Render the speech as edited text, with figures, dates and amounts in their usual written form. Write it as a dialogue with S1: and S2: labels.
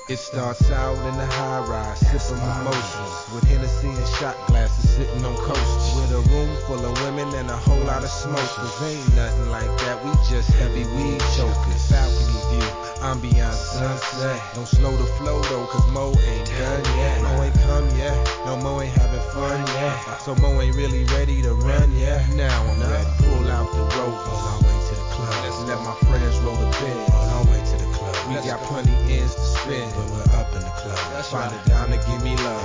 S1: It starts out in the high rise, sipping mimosas, with Hennessy and shot glasses sitting on coasters, with a room full of women and a whole lot of smokers. Ain't nothing like that, we just heavy weed chokers. Balcony view, ambiance sunset. Don't slow the flow though, cause Mo ain't done yet. Mo ain't come yet, no Mo ain't having fun yet. So Mo ain't really ready to run yet. Now I'm ready, pull out the rope, on our way to the club. Let's let my friends roll the bed, on our way to the club. We got plenty ends to spend when we're up in the club. Find a dime to give me